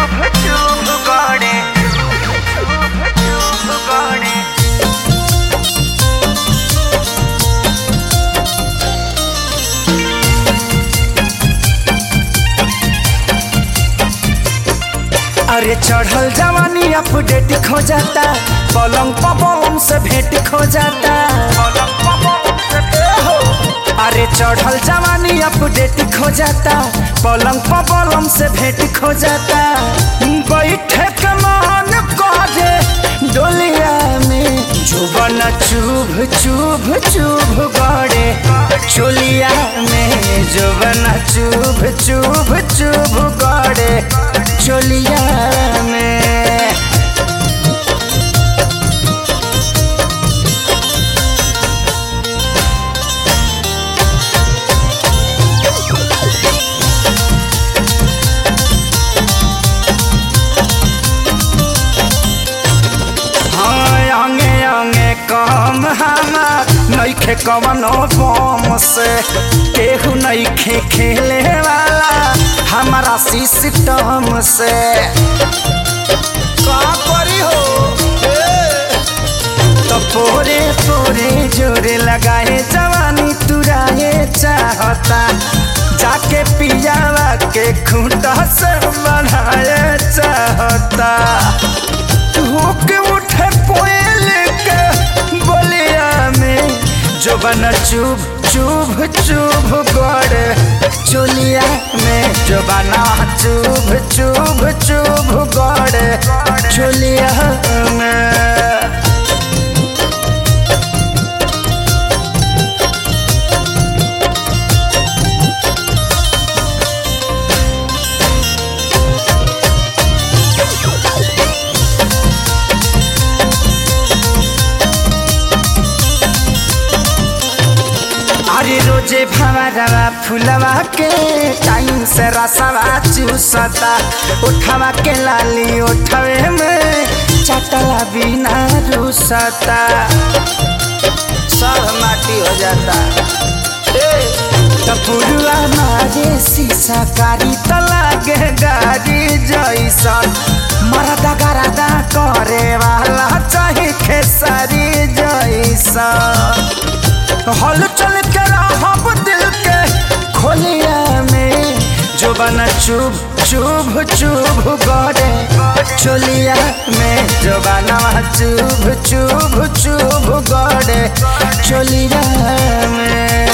चुभ गड़े चुभ गड़े। अरे चढ़ल जवानी अपडेट खो जाता, पलंग पवन से भेंट खो जाता। अरे चढ़ल जवानी अपडेट खो जाता, पलंग पवन से भेंट खो जाता। बैठे के मन करे डोलिया में, जुबन चुभ चुभ चुभ गड़े चोलिया में, जुबन चुभ चुभ चुभ गड़े चोलिया में। काम हमार नइखे कवनो बम से, केहू नइखे खेले वाला हमारा सिस्टम से। का करी हो तो पोरे पोरे जोरे लगाए जवानी तुराए चाहता, जाके पियावा के खूंटा से बढ़ाए चाहता। होके उठे कोयल के बोलिया में, जोबन चुभ चुभ चुभ गड़े चोलिया में, जोबना चुभ चुभ चुभ गड़े चोलिया में। अरे रोजे भवरवा फुलवा के टाइम से रसवा चूसता, उठवा के लाली उठवे में चटला बिना रूसता, सब माटी हो जाता। टपुरुआ मारे शीशा कारी त लागे गाड़ी जैसन, मरदा गरदा करे वाला चाहे खेसारी जैसन। हल चल के रहब दिल के खोलिया में, जोबन चुभ चुभ चुभ गड़े चोलिया में, जोबना चुभ चुभ चुभ गड़े चोलिया में।